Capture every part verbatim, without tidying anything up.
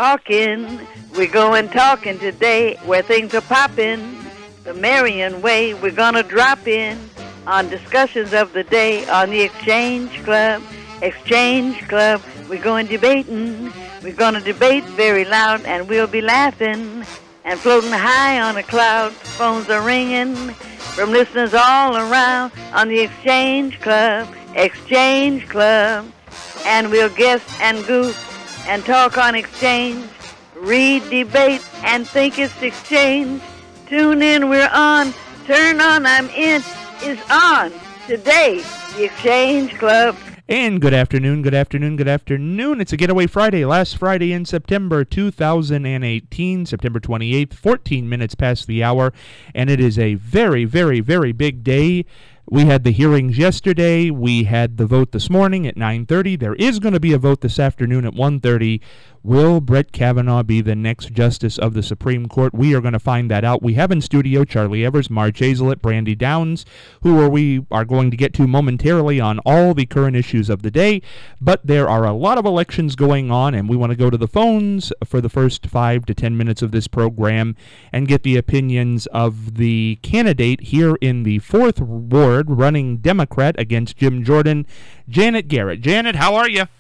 talking. We're going talking today where things are popping. The Marion way, we're going to drop in on discussions of the day on the Exchange Club. Exchange Club, we're going debating. We're going to debate very loud and we'll be laughing and floating high on a cloud. Phones are ringing from listeners all around on the Exchange Club. Exchange Club. And we'll guess and goof and talk on exchange, read, debate, and think it's exchange. Tune in, we're on. Turn on, I'm in, is on. Today, the Exchange Club. And good afternoon, good afternoon, good afternoon. It's a Getaway Friday, last Friday in September two thousand eighteen, September twenty-eighth, fourteen minutes past the hour, and it is a very, very, very big day. We had the hearings yesterday. We had the vote this morning at nine thirty. There is going to be a vote this afternoon at one thirty. Will Brett Kavanaugh be the next justice of the Supreme Court? We are going to find that out. We have in studio Charlie Evers, Marge Hazelett, Brandy Downs, who are we are going to get to momentarily on all the current issues of the day. But there are a lot of elections going on, and we want to go to the phones for the first five to ten minutes of this program and get the opinions of the candidate here in the fourth Ward, running Democrat against Jim Jordan, Janet Garrett. Janet, how are you?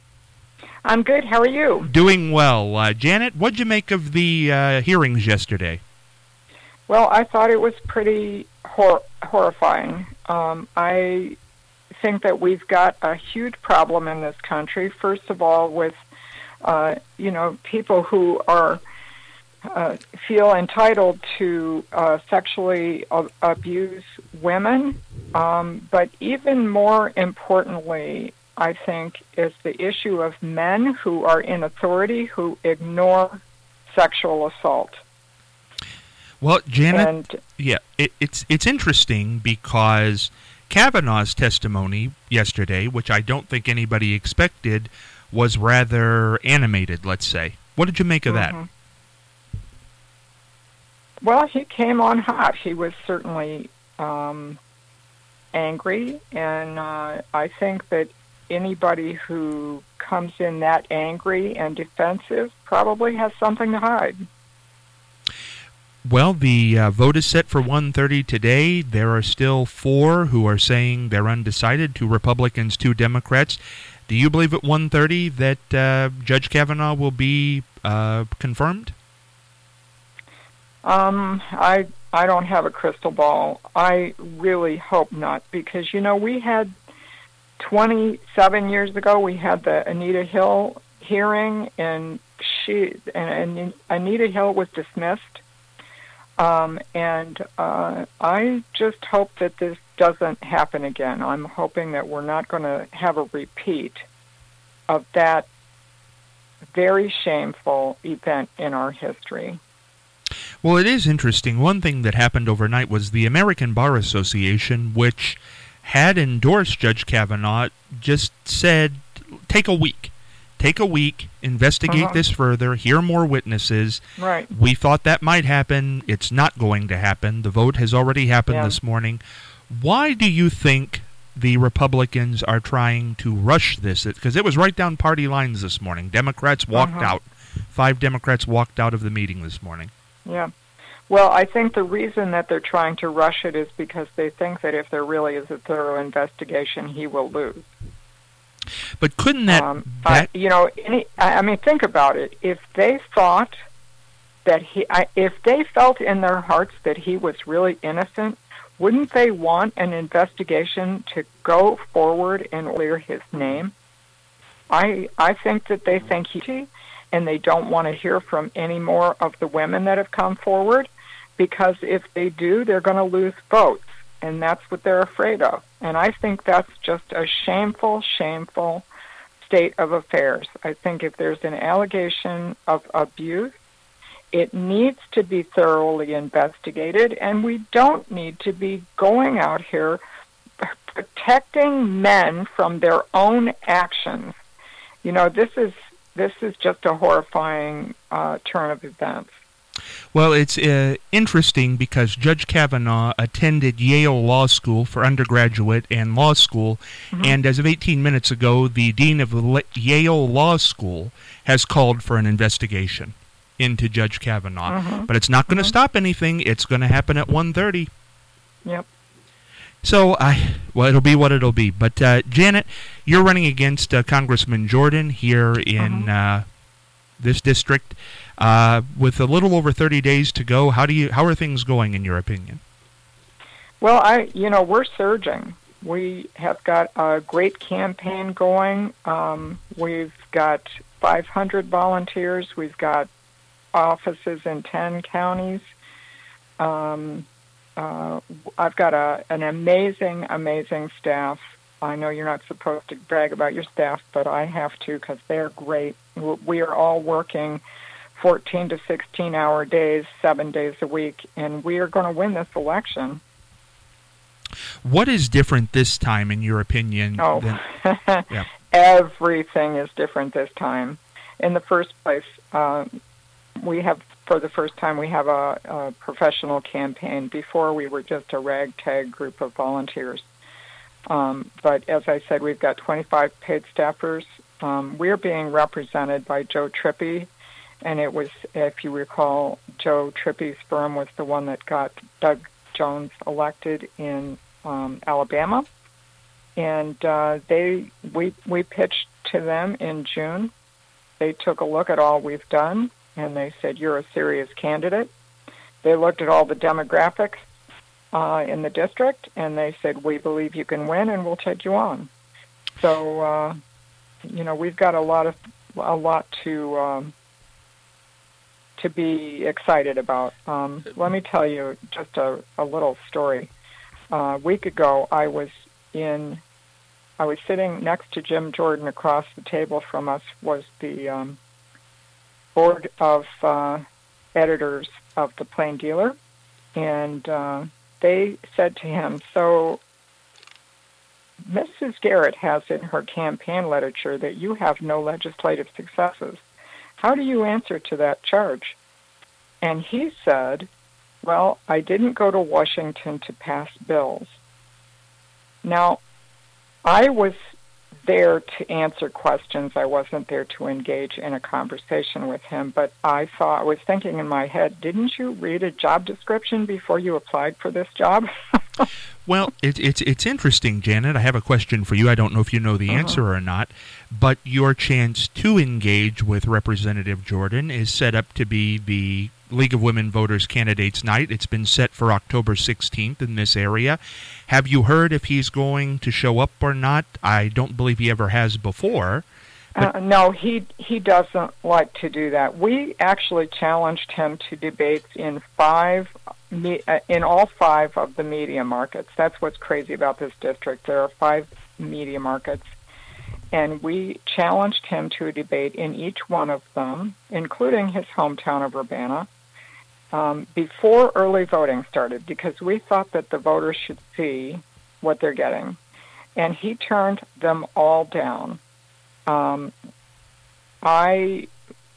I'm good. How are you? Doing well. Uh, Janet, what'd you make of the uh, hearings yesterday? Well, I thought it was pretty hor- horrifying. Um, I think that we've got a huge problem in this country, first of all, with, uh, you know, people who are uh, feel entitled to uh, sexually a- abuse women, um, but even more importantly, I think, is the issue of men who are in authority who ignore sexual assault. Well, Janet, and, yeah, it, it's it's interesting because Kavanaugh's testimony yesterday, which I don't think anybody expected, was rather animated, let's say. What did you make of mm-hmm. that? Well, he came on hot. He was certainly um, angry, and uh, I think that anybody who comes in that angry and defensive probably has something to hide. Well, the uh, vote is set for one thirty today. There are still four who are saying they're undecided, two Republicans, two Democrats. Do you believe at one thirty that uh, Judge Kavanaugh will be uh, confirmed? Um, I I don't have a crystal ball. I really hope not, because, you know, we had twenty-seven years ago, we had the Anita Hill hearing, and she and, and Anita Hill was dismissed. Um, and uh, I just hope that this doesn't happen again. I'm hoping that we're not going to have a repeat of that very shameful event in our history. Well, it is interesting. One thing that happened overnight was the American Bar Association, which had endorsed Judge Kavanaugh, just said, take a week. Take a week, investigate uh-huh. this further, hear more witnesses. Right. We thought that might happen. It's not going to happen. The vote has already happened yeah. this morning. Why do you think the Republicans are trying to rush this? Because it was right down party lines this morning. Democrats walked uh-huh. out. Five Democrats walked out of the meeting this morning. Yeah. Well, I think the reason that they're trying to rush it is because they think that if there really is a thorough investigation, he will lose. But couldn't that... Um, that I, you know, any, I, I mean, think about it. If they thought that he... I, if they felt in their hearts that he was really innocent, wouldn't they want an investigation to go forward and clear his name? I I think that they think he... and they don't want to hear from any more of the women that have come forward, because if they do, they're going to lose votes, and that's what they're afraid of. And I think that's just a shameful, shameful state of affairs. I think if there's an allegation of abuse, it needs to be thoroughly investigated, and we don't need to be going out here protecting men from their own actions. You know, this is This is just a horrifying uh, turn of events. Well, it's uh, interesting because Judge Kavanaugh attended Yale Law School for undergraduate and law school, mm-hmm. and as of eighteen minutes ago, the dean of the Yale Law School has called for an investigation into Judge Kavanaugh. Mm-hmm. But it's not going to mm-hmm. stop anything. It's going to happen at one thirty. Yep. So, I well, it'll be what it'll be. But, uh, Janet, you're running against uh, Congressman Jordan here in mm-hmm. uh, this district. Uh, with a little over thirty days to go, how do you how are things going in your opinion? Well, I you know we're surging. We have got a great campaign going. Um, we've got five hundred volunteers. We've got offices in ten counties. Um, uh, I've got a an amazing, amazing staff. I know you're not supposed to brag about your staff, but I have to because they're great. We are all working fourteen to sixteen hour days, seven days a week, and we are going to win this election. What is different this time, in your opinion? Oh, than, yeah. Everything is different this time. In the first place, uh, we have, for the first time, we have a, a professional campaign. Before, we were just a ragtag group of volunteers. Um, but as I said, we've got twenty-five paid staffers. Um, we're being represented by Joe Trippi. And it was, if you recall, Joe Trippi's firm was the one that got Doug Jones elected in um, Alabama. And uh, they we we pitched to them in June. They took a look at all we've done, and they said, you're a serious candidate. They looked at all the demographics uh, in the district, and they said, we believe you can win, and we'll take you on. So, uh, you know, we've got a lot of a lot to... Um, to be excited about. Um, let me tell you just a, a little story. Uh, a week ago, I was in, I was sitting next to Jim Jordan. Across the table from us was the um, board of uh, editors of the Plain Dealer, and uh, they said to him, so Missus Garrett has in her campaign literature that you have no legislative successes. How do you answer to that charge? And he said, well, I didn't go to Washington to pass bills. Now, I was there to answer questions. I wasn't there to engage in a conversation with him, but I thought, I was thinking in my head, didn't you read a job description before you applied for this job? Well, it, it's it's interesting, Janet. I have a question for you. I don't know if you know the uh-huh. answer or not, but your chance to engage with Representative Jordan is set up to be the League of Women Voters Candidates Night. It's been set for October sixteenth in this area. Have you heard if he's going to show up or not? I don't believe he ever has before. Uh, no, he he doesn't like to do that. We actually challenged him to debates in five, in all five of the media markets. That's what's crazy about this district. There are five media markets, and we challenged him to a debate in each one of them, including his hometown of Urbana, um, before early voting started, because we thought that the voters should see what they're getting, and he turned them all down. Um, I,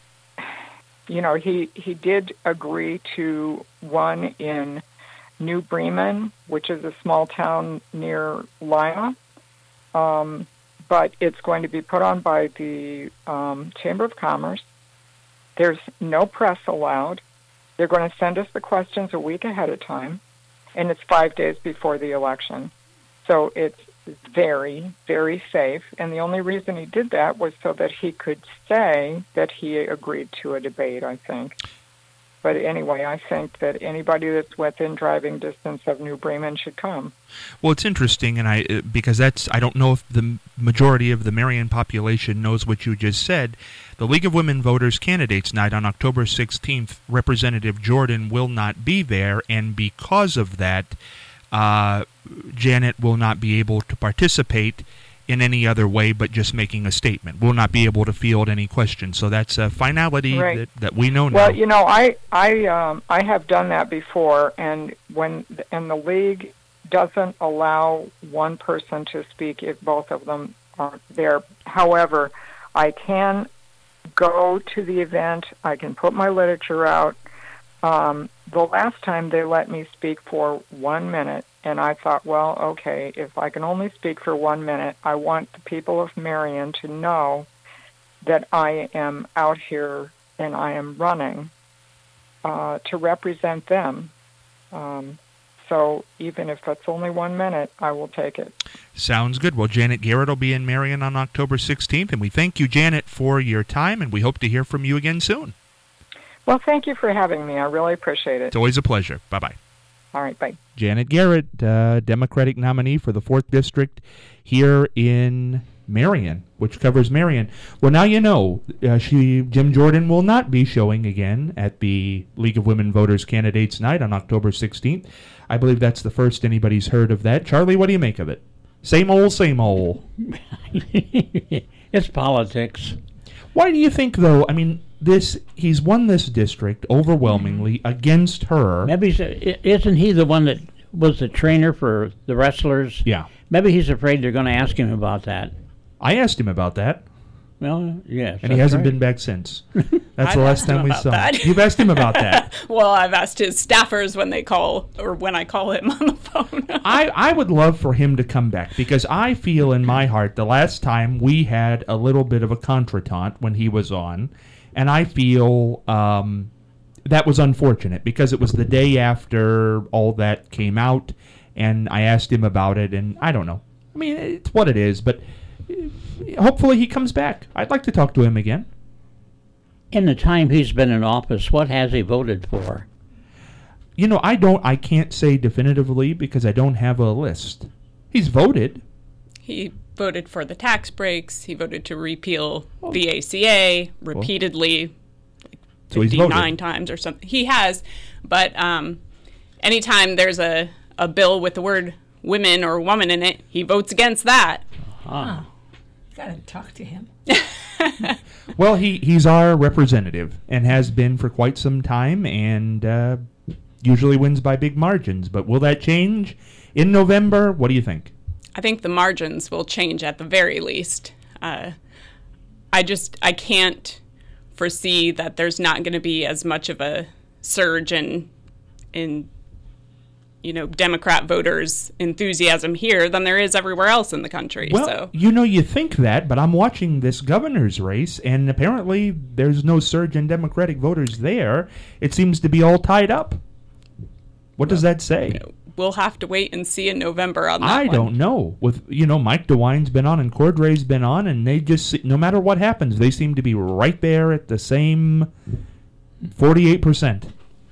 you know, he, he did agree to one in New Bremen, which is a small town near Lima, um, but it's going to be put on by the um, Chamber of Commerce. There's no press allowed. They're going to send us the questions a week ahead of time, and it's five days before the election. So it's very, very safe, and the only reason he did that was so that he could say that he agreed to a debate, I think. But anyway, I think that anybody that's within driving distance of New Bremen should come. Well, it's interesting, and I because that's I don't know if the majority of the Marion population knows what you just said. The League of Women Voters Candidates Night on October sixteenth, Representative Jordan will not be there, and because of that, Uh, Janet will not be able to participate in any other way but just making a statement. Will not be able to field any questions. So that's a finality right. that, that we know now. Well, you know, I I um, I have done that before, and when and the league doesn't allow one person to speak if both of them aren't there. However, I can go to the event. I can put my literature out. Um, the last time they let me speak for one minute, and I thought, well, okay, if I can only speak for one minute, I want the people of Marion to know that I am out here and I am running uh, to represent them. Um, so even if it's only one minute, I will take it. Sounds good. Well, Janet Garrett will be in Marion on October sixteenth, and we thank you, Janet, for your time, and we hope to hear from you again soon. Well, thank you for having me. I really appreciate it. It's always a pleasure. Bye-bye. All right, bye. Janet Garrett, uh, Democratic nominee for the fourth District here in Marion, which covers Marion. Well, now you know, uh, she Jim Jordan will not be showing again at the League of Women Voters Candidates Night on October sixteenth. I believe that's the first anybody's heard of that. Charlie, what do you make of it? Same old, same old. It's politics. Why do you think, though, I mean, this he's won this district overwhelmingly mm-hmm. against her. Maybe he's, isn't he the one that was the trainer for the wrestlers? Yeah. Maybe he's afraid they're going to ask him about that. I asked him about that. Well, yes. And he hasn't right. been back since. That's I've the last time we saw him. You've asked him about that. Well, I've asked his staffers when they call, or when I call him on the phone. I, I would love for him to come back, because I feel in my heart the last time we had a little bit of a contretemps when he was on, and I feel um, that was unfortunate, because it was the day after all that came out, and I asked him about it, and I don't know. I mean, it's what it is, but hopefully he comes back. I'd like to talk to him again. In the time he's been in office, what has he voted for? You know, I don't. I can't say definitively because I don't have a list. He's voted. He voted for the tax breaks. He voted to repeal oh. the A C A repeatedly, like so fifty-nine times or something. He has, but um, anytime there's a, a bill with the word women or woman in it, he votes against that. Uh-huh. Oh. Gotta talk to him. Well, he, he's our representative and has been for quite some time, and uh, usually wins by big margins. But will that change in November? What do you think? I think the margins will change at the very least. Uh, I just I can't foresee that there's not going to be as much of a surge in in you know Democrat voters' enthusiasm here than there is everywhere else in the country. Well, so. you know, you think that, but I'm watching this governor's race, and apparently there's no surge in Democratic voters there. It seems to be all tied up. What does that say? We'll have to wait and see in November on that I one. don't know. With you know, Mike DeWine's been on and Cordray's been on, and they just, no matter what happens, they seem to be right there at the same forty-eight percent.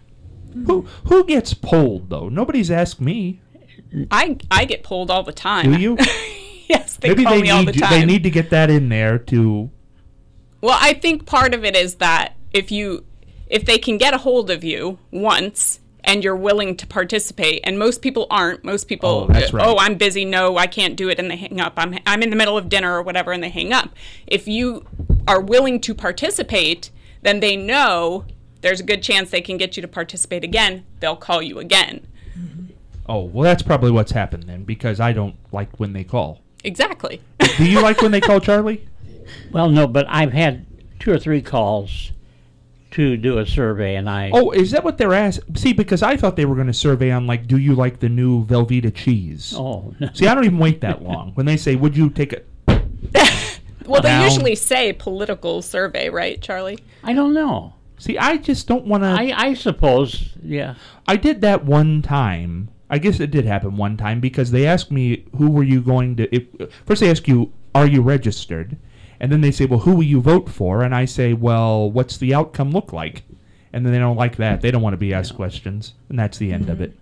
Who who gets polled, though? Nobody's asked me. I I get polled all the time. Do you? Yes, they Maybe call they me all the need you, time. they need to get that in there to... Well, I think part of it is that if you if they can get a hold of you once and you're willing to participate, and most people aren't. Most people, oh, that's right. oh, I'm busy, no, I can't do it, and they hang up. I'm I'm in the middle of dinner or whatever, and they hang up. If you are willing to participate, then they know there's a good chance they can get you to participate again. They'll call you again. Mm-hmm. Oh, well, that's probably what's happened then, because I don't like when they call. Exactly. Do you like when they call, Charlie? Well, no, but I've had two or three calls to do a survey, and I... Oh, is that what they're asking? See, because I thought they were going to survey on, like, do you like the new Velveeta cheese? Oh. No. See, I don't even wait that long. When they say, would you take a... Well, they Now, usually say political survey, right, Charlie? I don't know. See, I just don't want to... I, I suppose, yeah. I did that one time. I guess it did happen one time, because they asked me, who were you going to... If, first they ask you, are you registered? And then they say, well, who will you vote for? And I say, well, what's the outcome look like? And then they don't like that. They don't want to be asked questions. And that's the end of it.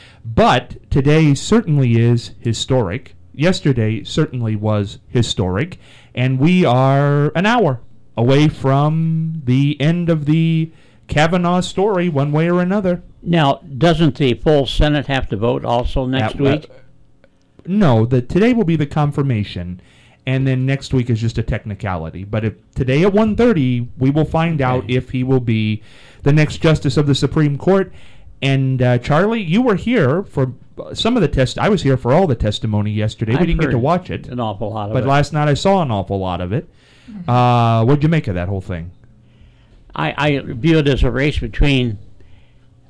But today certainly is historic. Yesterday certainly was historic. And we are an hour away from the end of the Kavanaugh story, one way or another. Now, doesn't the full Senate have to vote also next At, week? Uh, no, the today will be the confirmation, and then next week is just a technicality. But if today at one thirty, we will find okay. out if he will be the next justice of the Supreme Court. And uh, Charlie, you were here for some of the test. I was here for all the testimony yesterday. I've we didn't get to heard watch it, an awful lot of but it. But last night I saw an awful lot of it. Uh, what'd you make of that whole thing? I, I view it as a race between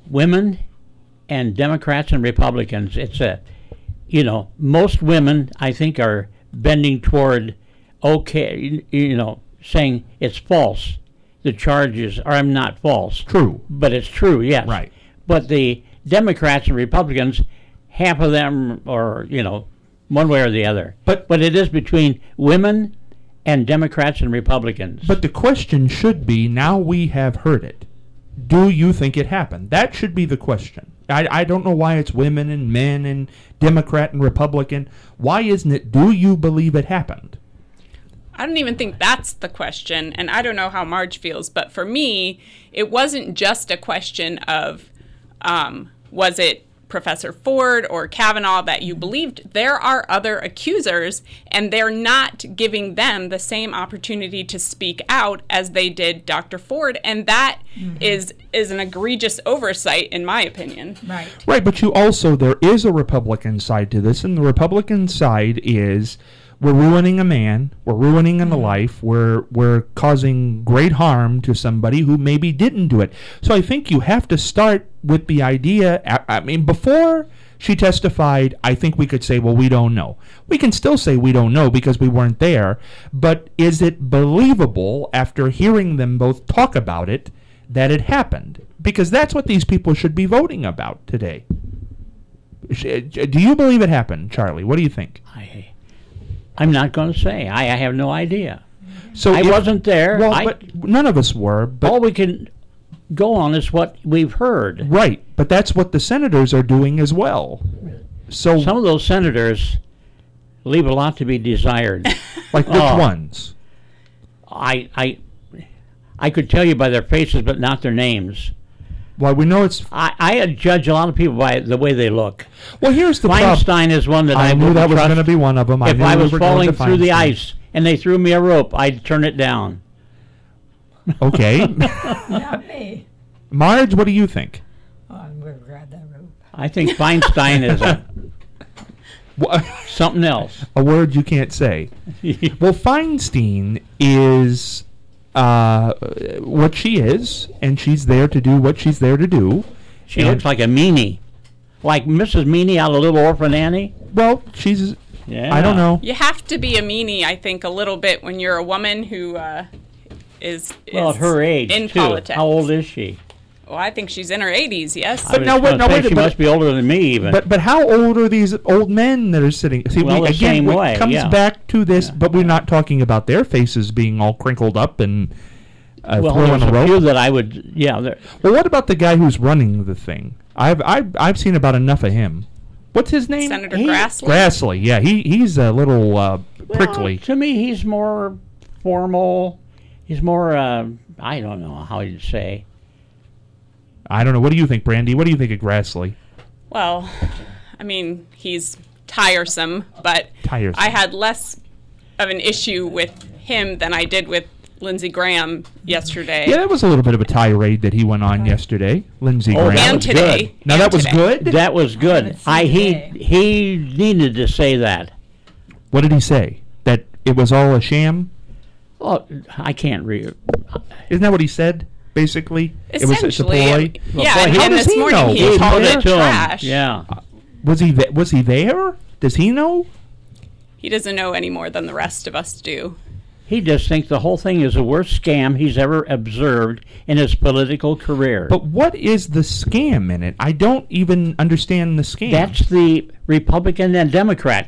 women and Democrats and Republicans, it's a, you know, most women, I think, are bending toward, okay, you, you know, saying it's false. The charges are not false. True. But it's true, yes. Right. But the Democrats and Republicans, half of them are, you know, one way or the other. But but it is between women and Democrats and Republicans. But the question should be, now we have heard it, do you think it happened? That should be the question. I, I don't know why it's women and men and Democrat and Republican. Why isn't it, do you believe it happened? I don't even think that's the question, and I don't know how Marge feels, but for me, it wasn't just a question of um, was it Professor Ford or Kavanaugh that you believed. There are other accusers, and they're not giving them the same opportunity to speak out as they did Doctor Ford, and that mm-hmm. is is an egregious oversight, in my opinion. Right. Right, but you also, there is a Republican side to this, and the Republican side is, we're ruining a man, we're ruining a life, we're we're causing great harm to somebody who maybe didn't do it. So I think you have to start with the idea, I, I mean, before she testified, I think we could say, well, we don't know. We can still say we don't know because we weren't there, but is it believable after hearing them both talk about it that it happened? Because that's what these people should be voting about today. Do you believe it happened, Charlie? What do you think? I... I'm not going to say. I, I have no idea. So I if, wasn't there. Well, I, but none of us were. But all we can go on is what we've heard. Right, but that's what the senators are doing as well. So some of those senators leave a lot to be desired. Like which oh, ones? I I I could tell you by their faces, but not their names. Well, we know it's... I, I judge a lot of people by the way they look. Well, here's the Feinstein prob- is one that I, I knew that was going to be one of them. I if knew I we was were going falling to through the Feinstein. ice and they threw me a rope, I'd turn it down. Okay. Not me. Marge, what do you think? Oh, I'm going to grab that rope. I think Feinstein is a, something else. A word you can't say. Well, Feinstein is... Uh, what she is, and she's there to do what she's there to do. She and looks like a meanie. Like Missus Meanie out of Little Orphan Annie. Well, she's... Yeah. I don't know. You have to be a meanie, I think, a little bit when you're a woman who uh, is, is well, at her age, in too. politics. How old is she? Well, I think she's in her eighties, yes. I was now, wait, gonna now, say wait, she but- must be older than me, even. But but how old are these old men that are sitting? See, Well, we, the again, same it way, comes yeah. back to this, Yeah. but we're not talking about their faces being all crinkled up and uh, well, throwing there's a a rope. few that I would, yeah. there- Well, what about the guy who's running the thing? I've I've I've seen about enough of him. What's his name? Senator He- Grassley. Grassley. Yeah, he he's a little uh, well, prickly. to me, he's more formal. He's more, uh, I don't know how you'd say. I don't know. What do you think, Brandy? What do you think of Grassley? Well, I mean, he's tiresome, but Tiresome. I had less of an issue with him than I did with Lindsey Graham yesterday. Yeah, that was a little bit of a tirade that he went on yesterday, Lindsey Oh, Graham. that And was today. good. Now And that was today. good. That was good. haven't seen I he today. he needed to say that. What did he say? That it was all a sham? Oh, I can't read. Isn't that what he said? Basically, it was it's a Essentially, ploy. it- yeah, boy, and, how and does this he morning know? he He called admitted it to him. trash. Yeah. Was he th- was he there? Does he know? He doesn't know any more than the rest of us do. He just thinks the whole thing is the worst scam he's ever observed in his political career. But what is the scam in it? I don't even understand the scam. That's the Republican and Democrat.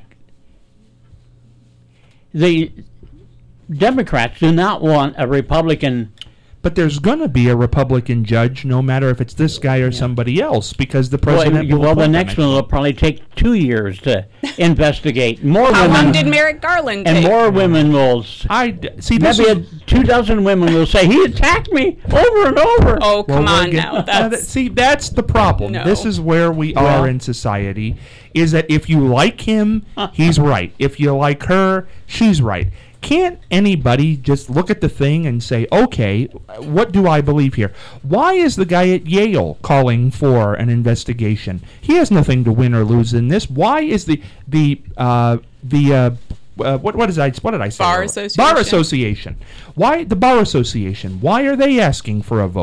The Democrats do not want a Republican. but there's going to be a Republican judge, no matter if it's this guy or somebody else, because the president. Well, will well the appoint next them. one will probably take two years to investigate. More How women long did Merrick Garland and take? more women will. s- I d- see. This Maybe is, a, two dozen women will say he attacked me over and over. Oh, Well, come we're on get- now. Now that- That's see, that's the problem. No. This is where we Well- are in society. Is that if you like him, he's right. If you like her, she's right. Can't anybody just look at the thing and say, okay, what do I believe here? Why is the guy at Yale calling for an investigation? He has nothing to win or lose in this. Why is the the uh, the uh, uh, what what is I what did I say? Bar earlier? Association. Bar Association. Why the Bar Association? Why are they asking for a vote?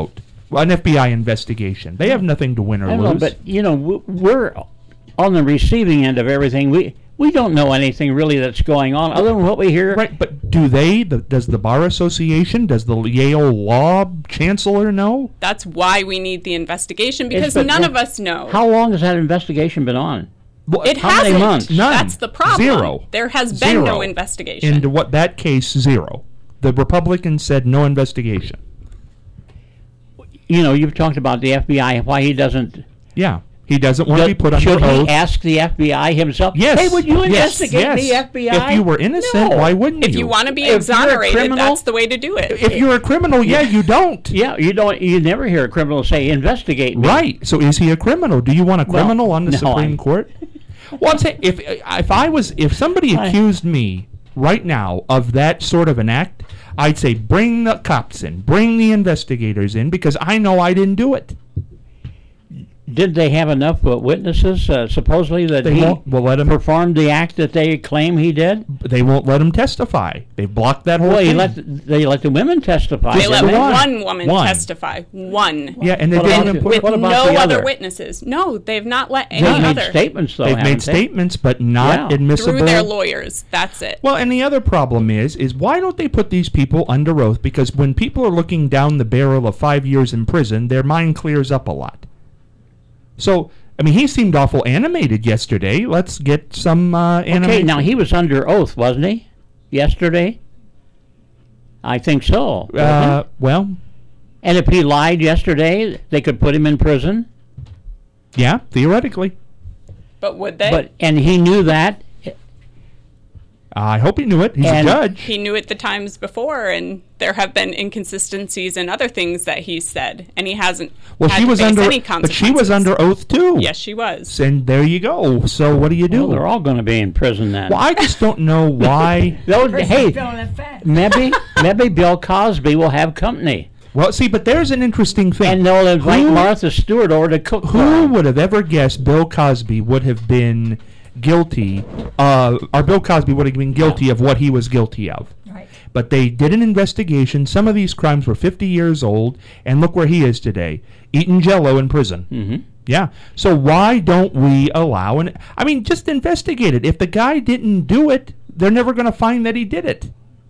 Well, an F B I investigation. They have nothing to win or I don't lose. know, but you know, w- we're on the receiving end of everything. We we don't know anything really that's going on other than what we hear. Right, but do they? The, does the Bar Association? Does the Yale Law Chancellor know? That's why we need the investigation, because but none wh- of us know. How long has that investigation been on? Well, It How many hasn't. months? None. That's the problem. Zero. There has been Zero. no investigation. Into what that case, zero. The Republicans said no investigation. You know, you've talked about the F B I, why he doesn't. Yeah, he doesn't want to be put under Should oath. he ask the F B I himself? Yes. Hey, would you yes, investigate yes. the F B I? If you were innocent, No. why wouldn't if you? you want to be If you're a exonerated, criminal- that's the way to do it. If you're a criminal, yeah, you don't. Yeah, you don't. You never hear a criminal say, "Investigate me." Right. So is he a criminal? Do you want a Well, criminal on the no, Supreme I'm- Court? Well, I'm saying if if I was if somebody I- accused me right now of that sort of an act, I'd say bring the cops in, bring the investigators in, because I know I didn't do it. Did they have enough uh, witnesses, uh, supposedly, that They he won't. Well, let him. performed the act that they claim he did? They won't let him testify. They've blocked that whole Well, he thing. let the, they let the women testify. They Just let the didn't one. one woman One. testify. One. yeah, and they What didn't about even the- put. With What about no the other other? witnesses. No, they've not let any They've made other. statements, though, They've haven't made they? statements, but not Yeah. admissible. Through their lawyers. That's it. Well, and the other problem is, is why don't they put these people under oath? Because when people are looking down the barrel of five years in prison, their mind clears up a lot. So, I mean, he seemed awful animated yesterday. Let's get some uh, Okay, animation. now he was under oath, wasn't he? Yesterday? I think so. wasn't Uh, he? well, And if he lied yesterday, they could put him in prison? yeah, theoretically. But would they? But and he knew that. I hope he knew it. He's And a judge. he knew it the times before, and there have been inconsistencies in other things that he said, and he hasn't Well, had she to was face under, any but consequences. she was under oath too. Yes, she was. And there you go. So what do you do? Well, they're all going to be in prison then. Well, I just don't know why. Those, Prison hey, still in effect. maybe maybe Bill Cosby will have company, Well, see, but there's an interesting thing. and they'll invite Who- Martha Stewart over to cook. for Who him. would have ever guessed Bill Cosby would have been guilty, uh, or Bill Cosby would have been guilty of what he was guilty of? Right. But they did an investigation. Some of these crimes were fifty years old, and look where he is today, eating Jell-O in prison. Mhm. Yeah. So why don't we allow an? I mean, just investigate it. If the guy didn't do it, they're never going to find that he did it.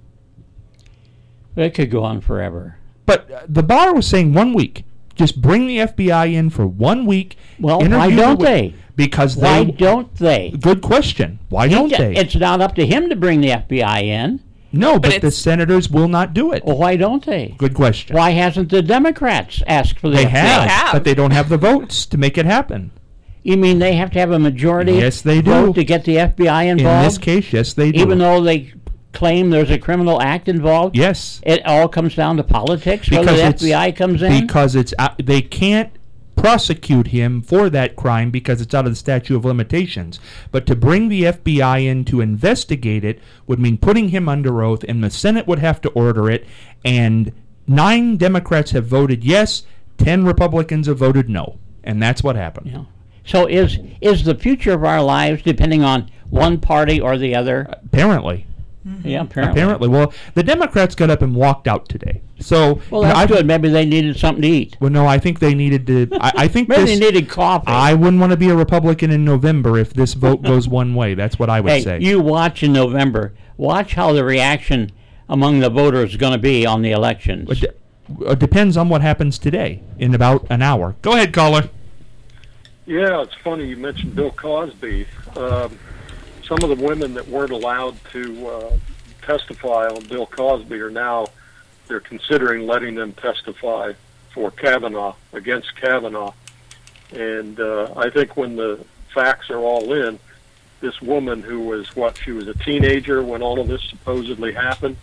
It could go on forever. But uh, the bar was saying one week. Just bring the F B I in for one week. Well, why interview the don't wit- they? Because Why they. don't they? Good question. Why He don't ju- they? It's not up to him to bring the F B I in. No, but, the it's- senators will not do it. Well, why don't they? Good question. Why hasn't the Democrats asked for the They F B I? have, have. but they don't have the votes to make it happen. You mean they have to have a majority Yes, they do. vote to get the F B I In involved? this case, yes, they do. Even though they claim there's a criminal act involved? yes, It all comes down to politics, whether because the it's F B I comes in? because it's out, they can't prosecute him for that crime because it's out of the statute of limitations. But to bring the F B I in to investigate it would mean putting him under oath, and the Senate would have to order it. And nine Democrats have voted yes, ten Republicans have voted no, and that's what happened. Yeah. So is is the future of our lives depending on one party or the other? Apparently. Yeah, apparently. Apparently. Well, the Democrats got up and walked out today. So Well, you know, that's I've- good. Maybe they needed something to eat. Well, no, I think they needed to. I, I think Maybe this. they needed coffee. I wouldn't want to be a Republican in November if this vote goes one way. That's what I would hey, say. you watch in November. Watch how the reaction among the voters is going to be on the elections. It de- it depends on what happens today in about an hour. Go ahead, caller. Yeah, it's funny you mentioned Bill Cosby. Um, some of the women that weren't allowed to uh, testify on Bill Cosby are now, they're considering letting them testify for Kavanaugh, against Kavanaugh. And uh, I think when the facts are all in, this woman who was, what, she was a teenager when all of this supposedly happened,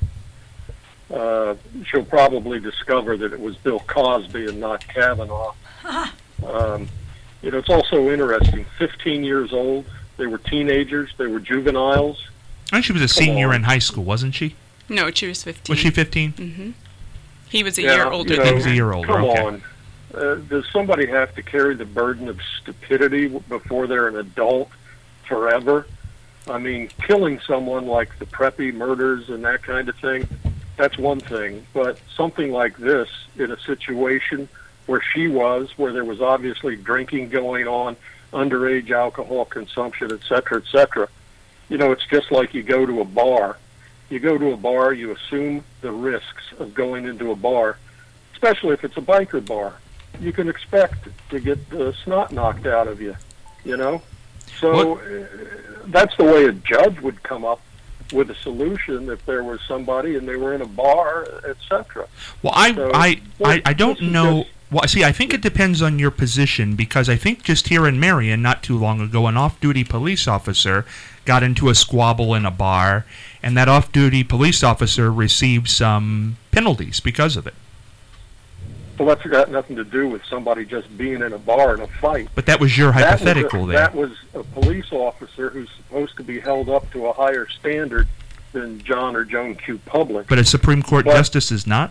uh, she'll probably discover that it was Bill Cosby and not Kavanaugh. Um, you know, it's also interesting, fifteen years old, they were teenagers, they were juveniles. And she was a senior on. in high school, wasn't she? No, she was fifteen. Was she fifteen? Mm-hmm. He was a Yeah, year older you know, He than was a her. year older. Come okay. on. Uh, does somebody have to carry the burden of stupidity w- before they're an adult forever? I mean, killing someone like the Preppy murders and that kind of thing, that's one thing. But something like this in a situation where she was, where there was obviously drinking going on, underage alcohol consumption, et cetera, et cetera. You know, it's just like you go to a bar. You go to a bar, you assume the risks of going into a bar, especially if it's a biker bar. You can expect to get the snot knocked out of you, you know? So uh, that's the way a judge would come up with a solution if there was somebody and they were in a bar, et cetera. Well, I, So, I, I, I don't this is know. just- Well, see, I think it depends on your position, because I think just here in Marion, not too long ago, an off-duty police officer got into a squabble in a bar, and that off-duty police officer received some penalties because of it. Well, that's got nothing to do with somebody just being in a bar in a fight. But that was your That was a- hypothetical there. That was a police officer who's supposed to be held up to a higher standard than John or Joan Q. Public. But a Supreme Court But- justice is not?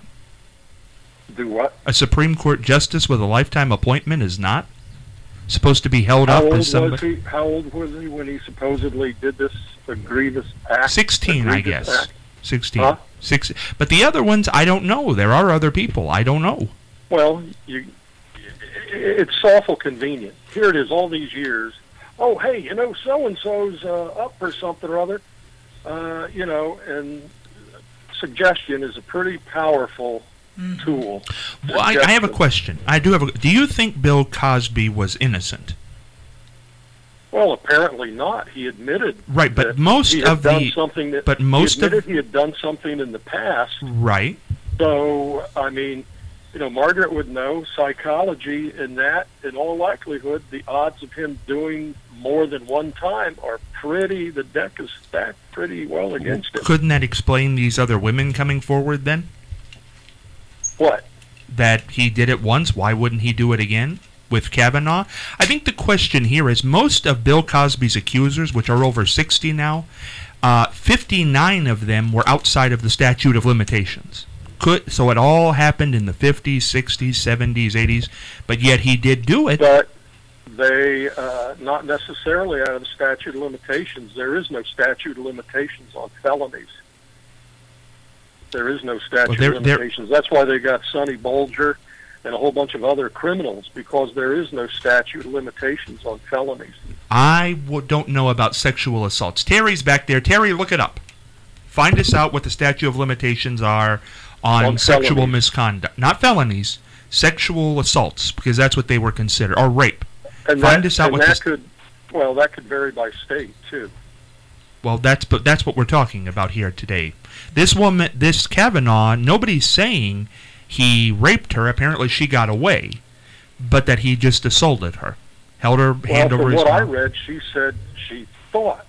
Do what? A Supreme Court justice with a lifetime appointment is not supposed to be held How up old as was somebody? he? How old was he when he supposedly did this egregious act? sixteen, I egregious guess. act? sixteen. Huh? Six. But the other ones, I don't know. There are other people. I don't know. Well, you, it's awful convenient. Here it is, all these years. Oh, hey, you know, so and so's uh, up for something or other. Uh, you know, and suggestion is a pretty powerful tool. Well, I, I have a Suggestion. question. I do have a. Do you think Bill Cosby was innocent? Well, apparently not. He admitted. Right, but that most he had of done the- something that but most he of- admitted he had done something in the past. Right. So, I mean, you know, Margaret would know psychology, and that, in all likelihood, the odds of him doing more than one time are pretty. The deck is stacked pretty well against him. Couldn't that explain these other women coming forward then? What? That he did it once, why wouldn't he do it again with Kavanaugh? I think the question here is most of Bill Cosby's accusers, which are over sixty now, uh, fifty-nine of them were outside of the statute of limitations. Could, so it all happened in the fifties, sixties, seventies, eighties, but yet he did do it. But they, uh, not necessarily out of the statute of limitations. There is no statute of limitations on felonies. There is no statute Well, there- of there- limitations. That's why they got Sonny Bulger and a whole bunch of other criminals, because there is no statute of limitations on felonies. I w- don't know about sexual assaults. Terry's back there. Terry, look it up. Find us out what the statute of limitations are on, On sexual felonies. misconduct. Not felonies, sexual assaults, because that's what they were considered, or rape. And Find that, us out and what that this- could, well, that could vary by state too. Well, that's but that's what we're talking about here today. This woman, this Kavanaugh, nobody's saying he raped her. Apparently, she got away, but that he just assaulted her, held her Well, hand over from his what I mouth. read, she said she thought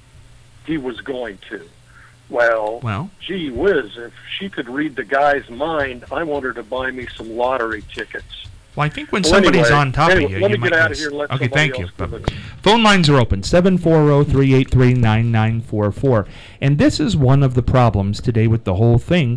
he was going to. Well, Well, gee whiz, if she could read the guy's mind, I want her to buy me some lottery tickets. well, I think when Well, somebody's anyway, on top anyway, of you, let you me might get out miss. of here and let Okay, somebody thank you. else give it. Phone lines are open, seven four zero, three eight three, nine nine four four. And this is one of the problems today with the whole thing,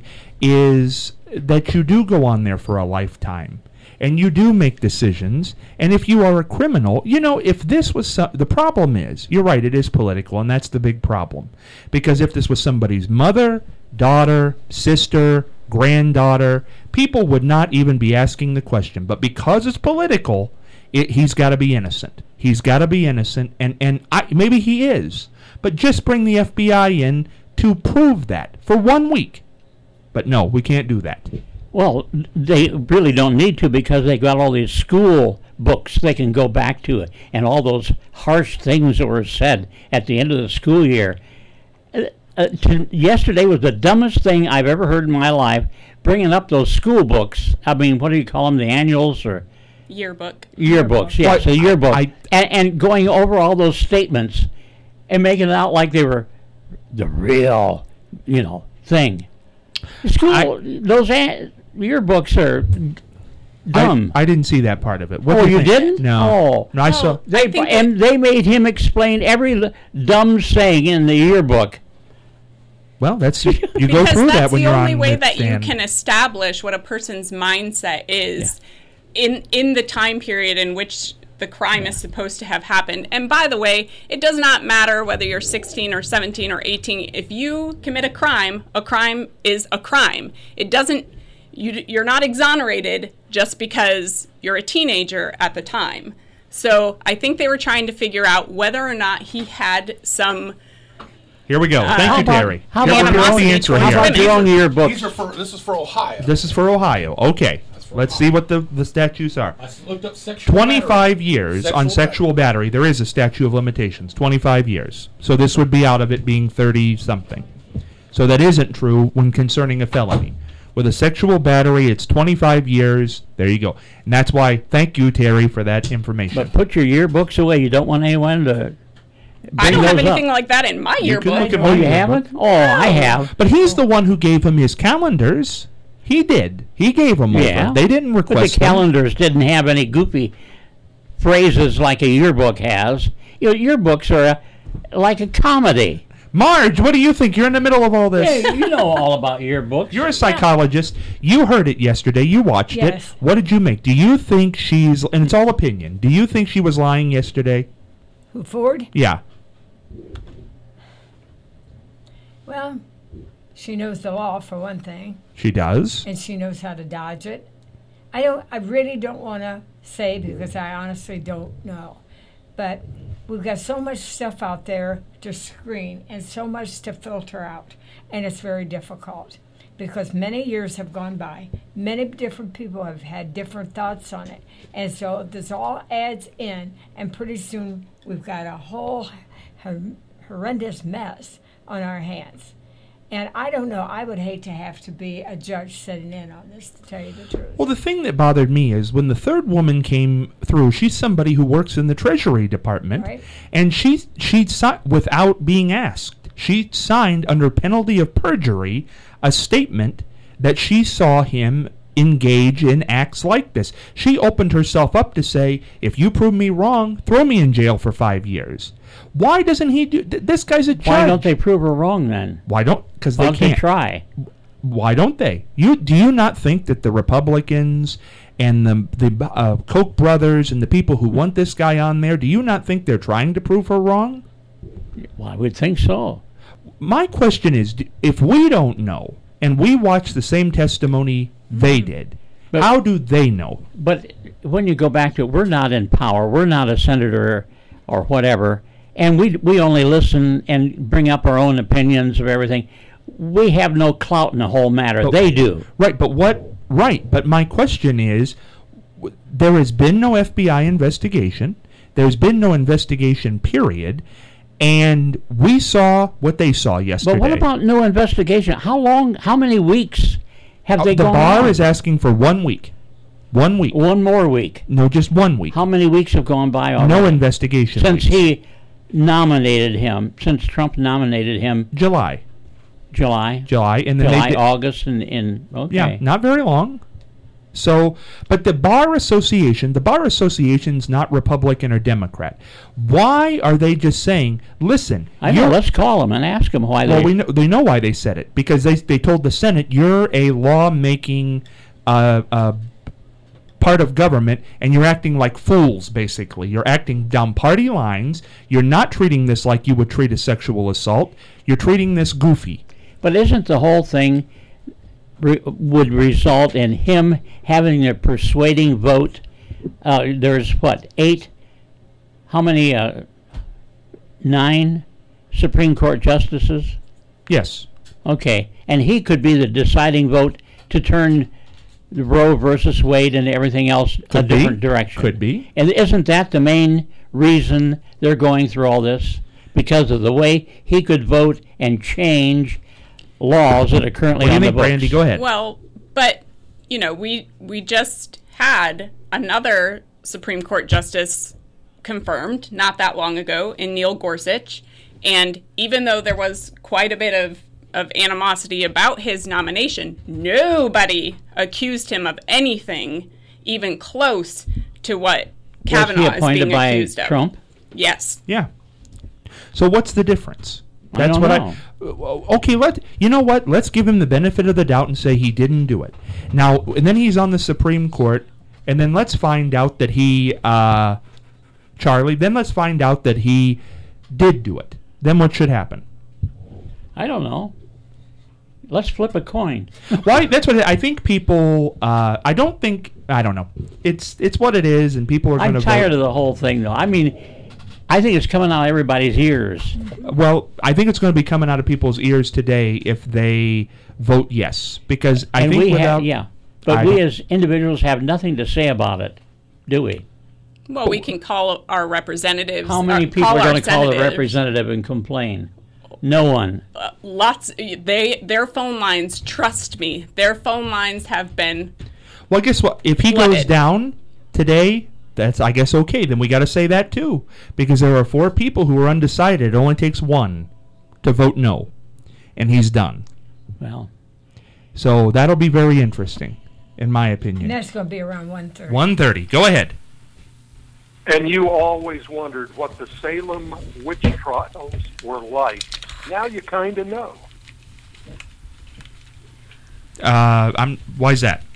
is that you do go on there for a lifetime. And you do make decisions. And if you are a criminal, you know, if this was some, the problem is, you're right, it is political, and that's the big problem. Because if this was somebody's mother, daughter, sister, granddaughter, people would not even be asking the question. But because it's political, it, he's got to be innocent. He's got to be innocent, and, and I, maybe he is. But just bring the F B I in to prove that for one week. But no, we can't do that. Well, they really don't need to, because they got all these school books they can go back to, and all those harsh things that were said at the end of the school year. Uh, uh, to, yesterday was the dumbest thing I've ever heard in my life, bringing up those school books. I mean, what do you call them, the annuals or Yearbook. yearbooks? Yes, Well, a yearbook. I- and, and going over all those statements and making it out like they were the real, you know, thing. School, I- those an- yearbooks are dumb. I, I didn't see that part of it. What Oh, do you think? didn't? No. Oh. No, I saw. They I think and they made him explain every l- dumb saying in the yearbook. Well, that's you go because through that's that when the you're only on way the that stand. you can establish what a person's mindset is in in the time period in which the crime is supposed to have happened. And by the way, it does not matter whether you're sixteen or seventeen or eighteen. If you commit a crime, a crime is a crime. It doesn't. You, you're not exonerated just because you're a teenager at the time. So I think they were trying to figure out whether or not he had some. Here we go. Uh, Thank how you, about- Terry. how Here about we go. animosity the answer towards How here. about your own yearbooks? These are for, this is for Ohio. This is for Ohio. Okay. for Let's Ohio. see what the, the statutes are. I s- looked up sexual twenty-five battery. years Sexual on sexual battery. There is a statute of limitations. twenty-five years. So this would be out of it being thirty-something. So that isn't true when concerning a felony. With a sexual battery, it's twenty-five years. There you go. And that's why, thank you, Terry, for that information. But put your yearbooks away. You don't want anyone to. I bring don't have those anything up. like that in my You can yearbook. look at Oh, my you yearbook. haven't? Oh, I have. But he's the one who gave him his calendars. He did. He gave them Yeah. over. They didn't But the request them. calendars didn't have any goofy phrases like a yearbook has. You know, yearbooks are a, like a comedy. Marge, what do you think? You're in the middle of all this. Hey, you know all about yearbooks. You're a psychologist. You heard it yesterday. You watched Yes. it. What did you make? Do you think she's, and it's all opinion, do you think she was lying yesterday? Who, Ford? Yeah. Well, she knows the law for one thing, She does. and she knows how to dodge it. I don't. I really don't want to say because I honestly don't know, but we've got so much stuff out there to screen and so much to filter out, and it's very difficult because many years have gone by. Many different people have had different thoughts on it, and so this all adds in, and pretty soon we've got a whole hor- horrendous mess on our hands. And I don't know, I would hate to have to be a judge sitting in on this, to tell you the truth. Well, the thing that bothered me is when the third woman came through, she's somebody who works in the Treasury Department, Right. and she she si- without being asked, she signed under penalty of perjury a statement that she saw him engage in acts like this. She opened herself up to say, if you prove me wrong, throw me in jail for five years. Why doesn't he do th- this guy's a judge. Why don't they prove her wrong then? Why don't because Why they don't they can't. try? Why don't they? You do you not think that the Republicans and the the uh, Koch brothers and the people who want this guy on there, do you not think they're trying to prove her wrong? Well, I would think so. My question is, d- if we don't know and we watch the same testimony they did, But- how do they know? But when you go back to it, we're not in power. We're not a senator or whatever, and we we only listen and bring up our own opinions of everything. We have no clout in the whole matter. But- they do. Right, but what? Right, but my question is, w- there has been no F B I investigation. There's been no investigation, period. And we saw what they saw yesterday. But what about no investigation? How long? How many weeks have Uh, they the gone bar on? is asking for one week. One week. One more week. No, just one week. How many weeks have gone by already? No investigation. Since weeks. he nominated him, since Trump nominated him, July, July, July, and then July, they did, August, and in okay. yeah, not very long. So, but the Bar Association, the Bar Association's not Republican or Democrat. Why are they just saying, listen, I know. you're- Let's call them and ask them why well, they. we know, they know why they said it, because they, they told the Senate, you're a law-making uh, uh, part of government, and you're acting like fools, basically. You're acting down party lines. You're not treating this like you would treat a sexual assault. You're treating this goofy. But isn't the whole thing re- would result in him having a persuading vote? Uh, there's what eight? How many? Uh, nine Supreme Court justices. Yes. Okay, and he could be the deciding vote to turn the Roe versus Wade and everything else Could a be. different direction. Could be. And isn't that the main reason they're going through all this? Because of the way he could vote and change laws that are currently What do you on the think, books. Brandy? Go ahead. Well, but you know, we we just had another Supreme Court justice confirmed not that long ago in Neil Gorsuch, and even though there was quite a bit of of animosity about his nomination, nobody accused him of anything even close to what Was Kavanaugh he is appointed being by accused of. Trump? Yes. Yeah. So what's the difference? I That's don't what know. I. uh, Okay, let you know what? Let's give him the benefit of the doubt and say he didn't do it. Now, and then he's on the Supreme Court, and then let's find out that he, uh, Charlie. Then let's find out that he did do it. Then what should happen? I don't know. Let's flip a coin. Why? That's what I think. People. Uh, I don't think I don't know. It's it's what it is, and people are going to I'm vote. tired of the whole thing, though. I mean, I think it's coming out of everybody's ears. Well, I think it's going to be coming out of people's ears today if they vote yes, because I and think we without have, yeah, but I we don't- as individuals have nothing to say about it, do we? Well, we can call our representatives. How many our- people call are our going to call the senators. representative and complain? No one. Uh, lots. They their phone lines. Trust me, their phone lines have been. Well, guess what? If he goes Flooded. down today, that's, I guess, okay. Then we got to say that, too. Because there are four people who are undecided. It only takes one to vote no. And he's done. Well, So that'll be very interesting, in my And opinion. that's going to be around one thirty. one thirty. Go ahead. And you always wondered what the Salem witch trials were like. Now you kind of know. Uh, I'm. Why is that?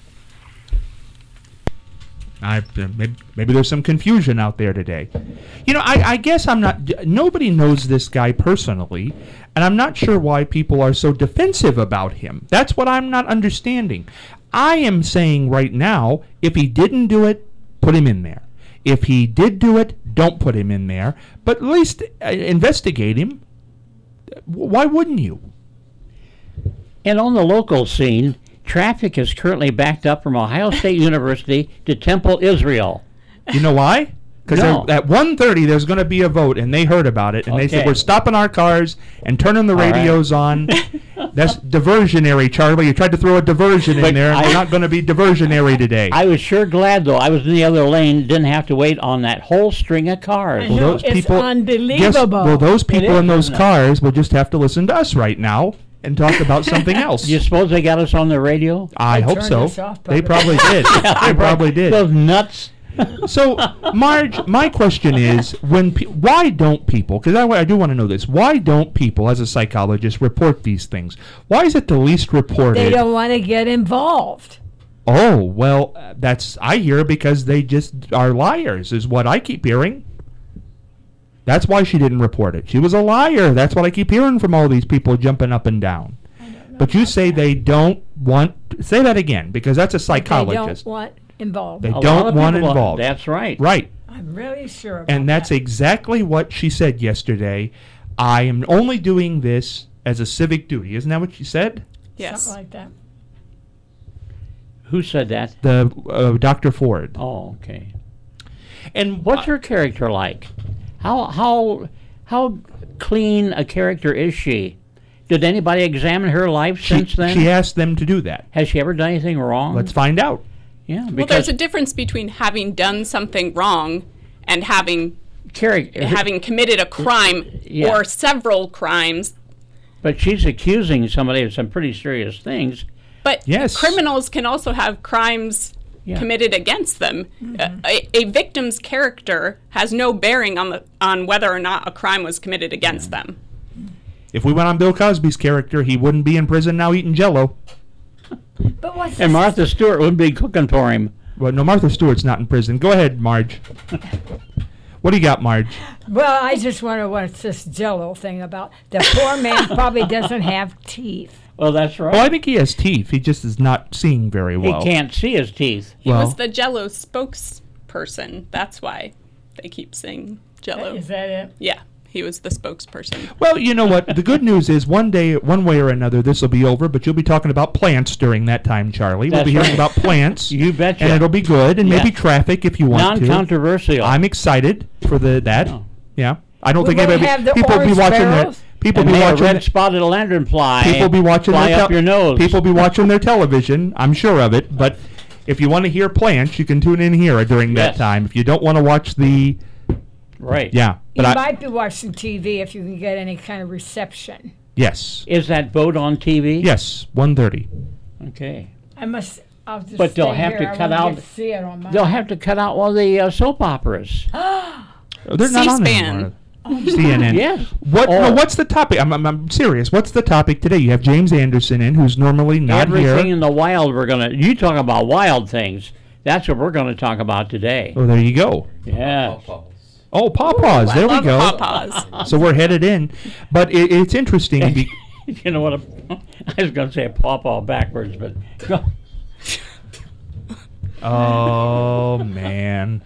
I uh, maybe, maybe there's some confusion out there today. You know, I, I guess I'm not. Nobody knows this guy personally, and I'm not sure why people are so defensive about him. That's what I'm not understanding. I am saying right now, if he didn't do it, put him in there. If he did do it, don't put him in there. But at least uh, investigate him. Why wouldn't you? and on the local scene, traffic is currently backed up from Ohio State University to Temple, Israel. You know why? Because No. at one thirty there's going to be a vote, and they heard about it, and they said, Okay. we're stopping our cars and turning the right. radios on. That's diversionary, Charlie. You tried to throw a diversion in But there, and I- we're not going to be diversionary today. I was sure glad, though. I was in the other lane, didn't have to wait on that whole string of cars. I know. those it's people, guess- unbelievable. well, those people is, in those isn't it? cars will just have to listen to us right now and talk about something else. Do you suppose they got us on the radio? I They hope turned so. us off, They probably. probably did. They probably did. Those nuts. So, Marge, my question is, when pe- why don't people, because I, I do want to know this, why don't people, as a psychologist, report these things? Why is it the least reported? They don't want to get involved. Oh, well, uh, that's, I hear because they just are liars, is what I keep hearing. That's why she didn't report it. She was a liar. That's what I keep hearing from all these people jumping up and down. But you say they don't want, say that again, because that's a They psychologist. don't want involved. They A lot don't of want people- involved. That's right. Right. I'm really sure about And that's that. exactly what she said yesterday. I am only doing this as a civic duty. Isn't that what she said? Yes. Something like that. Who said that? The uh, Doctor Ford. Oh, okay. And What's her character like? How how how clean a character is she? Did anybody examine her life she, since then? she asked them to do that. Has she ever done anything wrong? Let's find out. yeah, Well, because there's a difference between having done something wrong and having character. having committed a crime Yeah. or several crimes. But she's accusing somebody of some pretty serious things. But Yes. criminals can also have crimes Yeah. committed against them. Uh, a, a victim's character has no bearing on the on whether or not a crime was committed against them. If we went on Bill Cosby's character, he wouldn't be in prison now eating Jell-O. But what's And this- Martha Stewart would be cooking for him. Well, no, Martha Stewart's not in prison. Go ahead, Marge. What do you got, Marge? Well, I just wonder what's this Jello thing about. The poor man probably doesn't have teeth. Well, that's right. Well, I think he has teeth. He just is not seeing very he well. can't see his teeth. He Well- was the Jello spokesperson. That's why they keep saying Jello. Is that it? Yeah, he was the spokesperson. Well, you know what? The good news is one day, one way or another, this will be over, but you'll be talking about plants during that time, Charlie. We'll That's be hearing right. about plants. You betcha. And it'll be good, and Yeah. maybe traffic if you want to. Non-controversial. I'm excited for the that. Oh. Yeah. I don't We think won't anybody, have the people will be orange watching their sparrows? people and be may a watching red spotted lantern fly. people be watching fly their up tel- your nose. People be watching their television. I'm sure of it. But if you want to hear plants, you can tune in here during that Yes. time. If you don't want to watch the right. yeah, You but I, might be watching T V if you can get any kind of reception. yes, Is that vote on T V? yes, one thirty. Okay. I must. I'll just But they'll stay have here. to I cut won't out- get to see it on my. They'll have to cut out all the uh, soap operas. They're not on C-SPAN. anymore. C N N. Yes. What? Oh. No, what's the topic? I'm, I'm, I'm serious. What's the topic today? You have James Anderson in, who's normally not Everything here. in the wild we're gonna. You talk about wild things. That's what we're going to talk about today. Oh, there you go. Yeah. Oh, pawpaws. I There we love go. pawpaws. So we're headed in, but it, it's interesting. Be, You know what? A, I was going to say a pawpaw backwards, but go. Oh, man.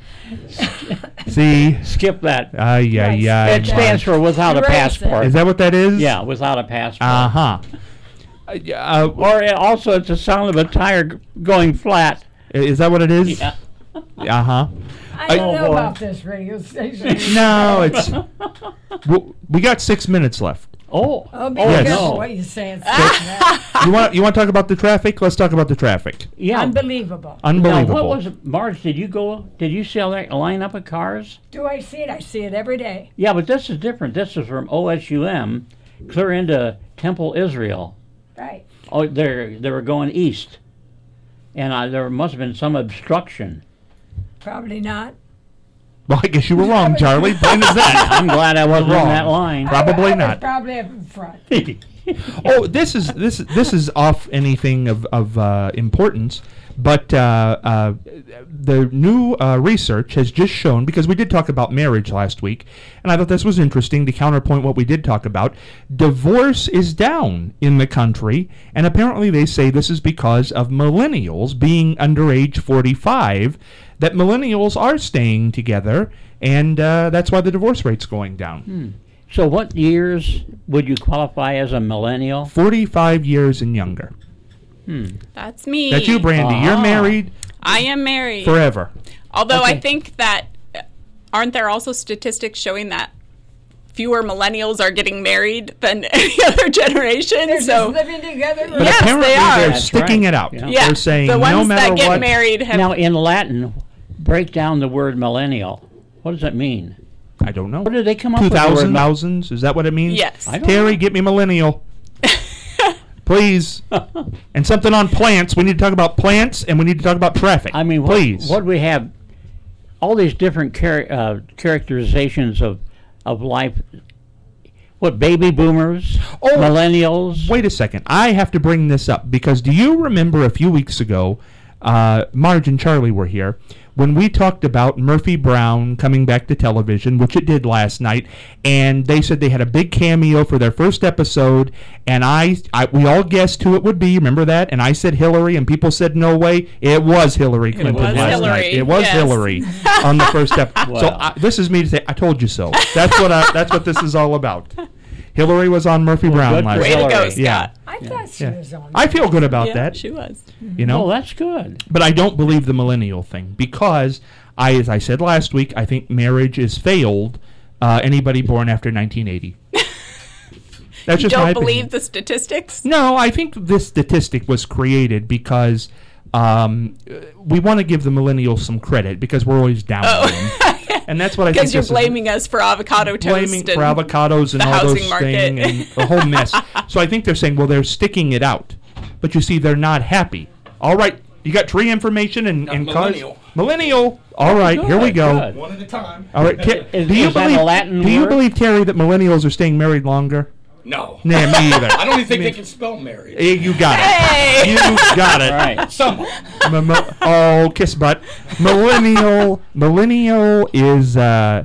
See? Skip that. Ay, ay, ay. It stands for without a Erase it. passport. Is that what that is? Yeah, without a passport. Uh-huh. Uh, uh, Or it also, it's the sound of a tire g- going flat. is that what it is? Yeah. Uh-huh. I don't Oh, know boy. about this radio station. No, it's... w- we got six minutes left. Oh, Oh, be oh Yes. careful no. what you're saying. Stephen. You want you want to talk about the traffic? Let's talk about the traffic. Yeah. Unbelievable. Unbelievable. Now, what was it, Marge? Did you go? Did you see all that lineup of cars? Do I see it? I see it every day. Yeah, but this is different. This is from O S U M, clear into Temple, Israel. Right. Oh, they they were going east, and uh, there must have been some obstruction. Probably not. Well, I guess you were wrong, Charlie. Plain as that. I'm glad I wasn't Wrong. in that line. Probably I, I not. Was probably up in front. Oh, this is this this is off anything of of uh, importance, but uh, uh, the new uh, research has just shown, because we did talk about marriage last week, and I thought this was interesting to counterpoint what we did talk about. Divorce is down in the country, and apparently they say this is because of millennials being under age forty-five. That millennials are staying together, and uh, that's why the divorce rate's going down. Hmm. So, what years would you qualify as a millennial? forty-five years and younger. Hmm. That's me. That's you, Brandy. You're Ah. married I am married. forever. Although I Okay. think that, uh, aren't there also statistics showing that fewer millennials are getting married than any other generation? They're so just living together. But Yes, apparently they are. they're That's sticking right. it out. Yeah. yeah, They're saying the ones no matter that get what. married have. Now, in Latin, break down the word millennial. What does that mean? I don't know. Where did they come up Two with the word thousand, mil- thousands? Is that what it means? Yes. I don't Terry, get me millennial. Please. And something on plants. We need to talk about plants, and we need to talk about traffic. I mean, what, please. what we have, all these different char- uh, characterizations of of life. What, baby boomers, Oh, millennials? Wait a second. I have to bring this up because do you remember a few weeks ago, uh, Marge and Charlie were here, when we talked about Murphy Brown coming back to television, which it did last night, and they said they had a big cameo for their first episode, and I, I we all guessed who it would be. Remember that? And I said Hillary, and people said no way. It was Hillary Clinton was last Hillary, night. It was yes. Hillary on the first episode. So Wow. I, this is me to say, I told you so. That's what I, that's what this is all about. Hillary was on Murphy Brown good last for Way to night. go, Hillary. Scott. Yeah. I thought she Yeah. was on. I feel good about yeah, that. she was. You know, Oh, that's good. but I don't believe the millennial thing because I, as I said last week, I think marriage is failed. Uh, anybody born after nineteen eighty. That's You just my don't believe opinion. the statistics? No, I think this statistic was created because um, uh, we want to give the millennials some credit because we're always down on them, and that's what I think. Because you're this is- blaming us for avocado toast blaming and for avocados and the all housing those market. things and the whole mess. So I think they're saying, well, they're sticking it out, but you see, they're not happy. All right, you got tree information and, and cars. millennial. Millennial. All right, here we Good, go. good. One at a time. All right, Ter- Is- do you is that a believe? Latin do you word? believe, Terry, that millennials are staying married longer? No. Nah, me either. I don't even think they can spell married. Eh, You got it. Hey! You got it. All right. Some. M- m- oh, kiss butt. Millennial. Millennial is uh,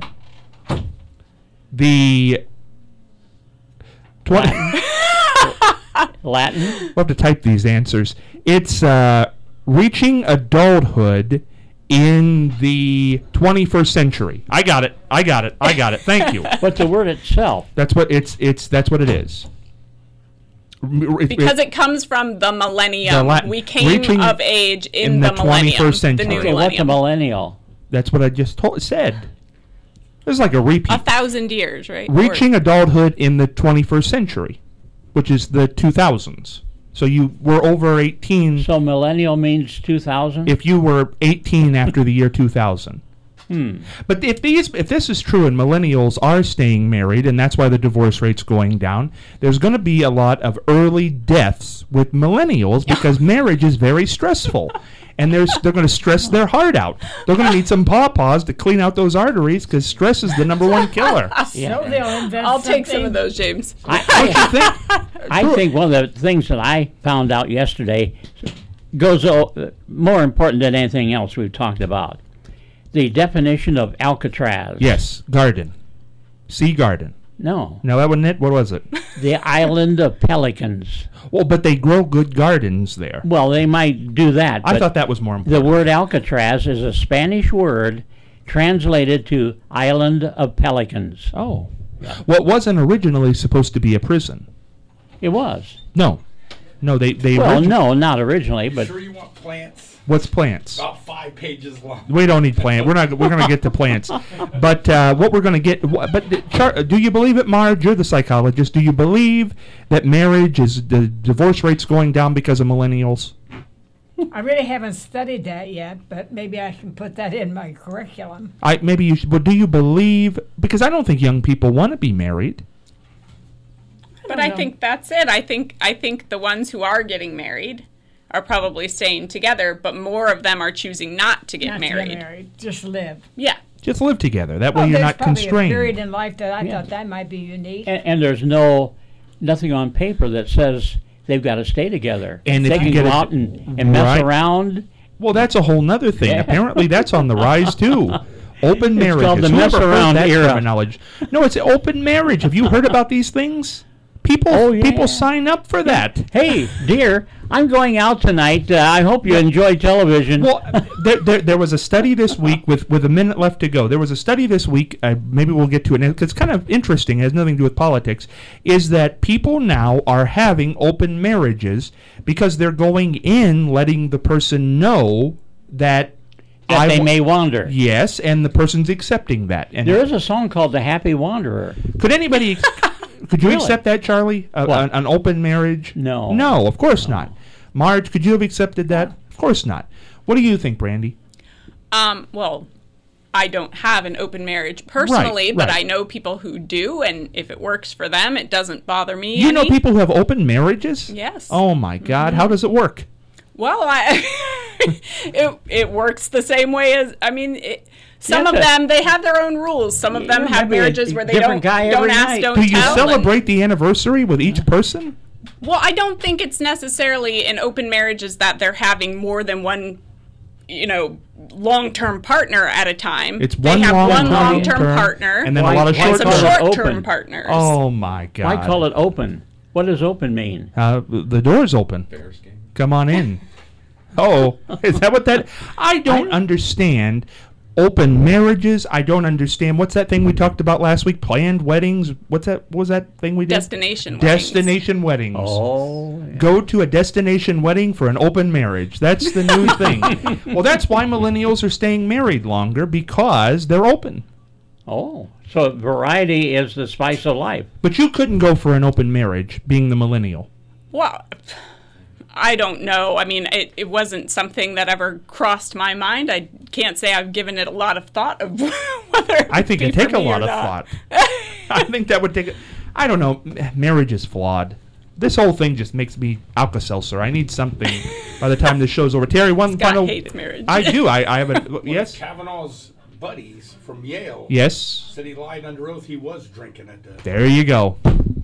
the twenty. Latin. We'll have to type these answers. It's uh, reaching adulthood in the twenty-first century. I got it. I got it. I got it. Thank you. But the word itself. That's what it's. It's that's what it is. R- it- Because it- it comes from the millennium. The Latin- we came reaching of age in, in the, the millennium. twenty-first century. The new Okay, what's a millennium. millennial? that's what I just told, said. This is like a repeat. A thousand years, right? Reaching adulthood in the twenty-first century, which is the two thousands. So you were over eighteen So millennial means two thousand? if you were eighteen after the year two thousand. Hmm. But if these, if this is true, and millennials are staying married, and that's why the divorce rate's going down, there's going to be a lot of early deaths with millennials because marriage is very stressful, and they're they're going to stress their heart out. They're going to need some pawpaws to clean out those arteries because stress is the number one killer. Yeah. So they'll invent I'll take some something. of those, James. I, Don't I, you think? I think one of the things that I found out yesterday goes uh, more important than anything else we've talked about. The definition of Alcatraz. Yes, garden, sea garden. No. No, that wasn't it. What was it? The island of pelicans. Well, but they grow good gardens there. Well, they might do that. I but thought that was more important. the word Alcatraz is a Spanish word translated to island of pelicans. Oh. What wasn't originally supposed to be a prison. It was. No. No, they... they Well, origi- no, not originally, but Sure you want plants? What's plants? About five pages long. We don't need plants. We're not. We're going to get to plants, but uh, what we're going to get. wh- But uh, Char- do you believe it, Marge? You're the psychologist. Do you believe that marriage is the divorce rate's going down because of millennials? I really haven't studied that yet, but maybe I can put that in my curriculum. I maybe you should. But do you believe? Because I don't think young people want to be married. But don't I know. think that's it. I think I think the ones who are getting married are probably staying together, but more of them are choosing not to get Not married. to get married, just live. Yeah. Just live together. That way Oh, you're there's not probably constrained. a period in life that I Yeah. thought that might be unique. and, and there's no nothing on paper that says they've got to stay together. And they if you can get go a- out and, and mess Right. around. Well, that's a whole nother thing. Yeah. Apparently, that's on the rise too. Open It's marriages. called the Who mess ever heard around that era. terminology? No, it's open marriage. Have you heard about these things? People, Oh, yeah. people sign up for that. Hey, dear, I'm going out tonight. Uh, I hope you enjoy television. Well, there, there, there was a study this week with, with a minute left to go. There was a study this week. Uh, maybe we'll get to it because it's kind of interesting. It has nothing to do with politics. Is that people now are having open marriages because they're going in, letting the person know that that I they wa- may wander. Yes, and the person's accepting that. And There is a song called The Happy Wanderer. could anybody? Could you Really? accept that, Charlie? Uh, What? an, an open marriage? No. No, of course not. Marge, could you have accepted that? Of course not. What do you think, Brandy? Um, well, I don't have an open marriage personally, Right, but right. I know people who do, and if it works for them, it doesn't bother me. You know any. people who have open marriages? Yes. Oh my God! How does it work? Well, I it it works the same way as I mean. It, some Yes, of uh, them they have their own rules. Some of them Yeah, have maybe a marriages where they different don't guy don't every ask, night. don't Do you tell. and- celebrate the anniversary with each person? well, I don't think it's necessarily an open marriage is that they're having more than one, you know, long-term partner at a time. It's they one have one long-term long-term partner and then Why- a lot of why and short some call it term. short-term open? partners. Oh my God! Why call it open? What does open mean? Uh, the door's open. Bears game. Come on in. Oh, is that what that? I don't understand open marriages. I don't understand. What's that thing we talked about last week? Planned weddings. What's that? What was that thing we did? Destination weddings. Destination weddings. Oh, yeah. Go to a destination wedding for an open marriage. That's the new thing. Well, that's why millennials are staying married longer because they're open. Oh, so variety is the spice of life. But you couldn't go for an open marriage being the millennial. Well, I don't know. I mean, it, it wasn't something that ever crossed my mind. I can't say I've given it a lot of thought of whether it I think would it'd be take for a me or lot of not. thought. I think that would take. A, I don't know. M- Marriage is flawed. This whole thing just makes me Alka-Seltzer. I need something by the time this show's over. Terry, one Scott final. hates marriage. I do. I, I have a One yes. of Kavanaugh's buddies from Yale Yes. said he lied under oath he was drinking at the. There you go.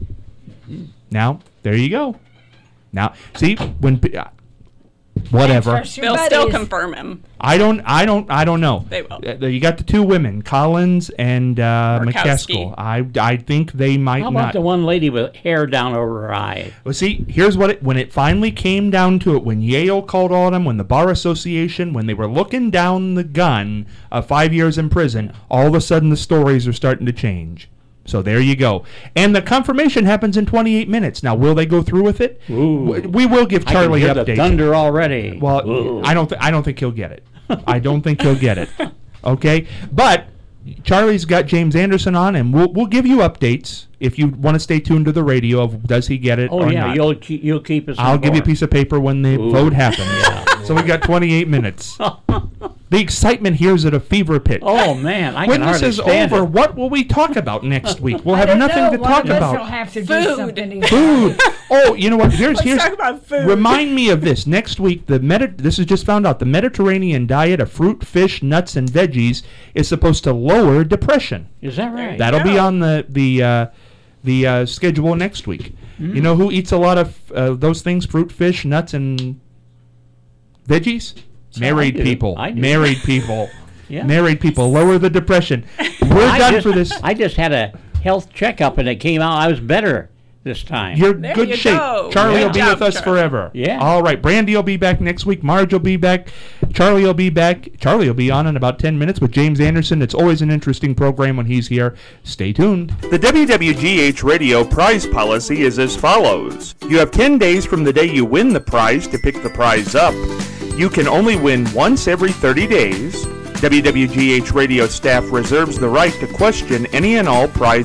Now, there you go. Now, see when. pe- uh, Whatever. Trust your They'll still buddies. confirm him. I don't. I don't. I don't know. They will. Uh, you got the two women, Collins and uh, Murkowski. McCaskill. I. I think they might How about not. the one lady with hair down over her eye? Well, see, here's what it when it finally came down to it. When Yale called on them, when the Bar Association, when they were looking down the gun of five years in prison, all of a sudden the stories are starting to change. So there you go. And the confirmation happens in twenty-eight minutes. Now, will they go through with it? Ooh. W- We will give I can Charlie hear the updates. thunder already. Well, Ooh. I don't. Th- I don't think he'll get it. I don't think he'll get it. Okay, but Charlie's got James Anderson on, and we'll we'll give you updates if you want to stay tuned to the radio of does he get it Oh or yeah, not. you'll ke- you'll keep us. I'll give you a informed. piece of paper when the Ooh. vote happens. So we got twenty-eight minutes. The excitement here is at a fever pitch. Oh man, I when can this hardly is stand over, it. what will we talk about next week? We'll I have don't nothing know. to One talk of us will about. have to do Food. something. Food. Oh, you know what? Here's Let's here's talk about food. Remind me of this next week. The Medi- This is just found out. The Mediterranean diet of fruit, fish, nuts, and veggies is supposed to lower depression. Is that right? That'll be go. on the the uh, the uh, schedule next week. Mm. You know who eats a lot of uh, those things? Fruit, fish, nuts, and veggies. Married I do. people. I do. Married people. Yeah. Married people lower the depression. We're I done just, for this. I just had a health checkup, and it came out I was better this time. You're There good you shape. go. Charlie Good will be job, with us Charlie. forever. Yeah. All right. Brandy will be back next week. Marge will be back. Charlie will be back. Charlie will be on in about ten minutes with James Anderson. It's always an interesting program when he's here. Stay tuned. The W W G H Radio prize policy is as follows. You have ten days from the day you win the prize to pick the prize up. You can only win once every thirty days. W W G H Radio staff reserves the right to question any and all prize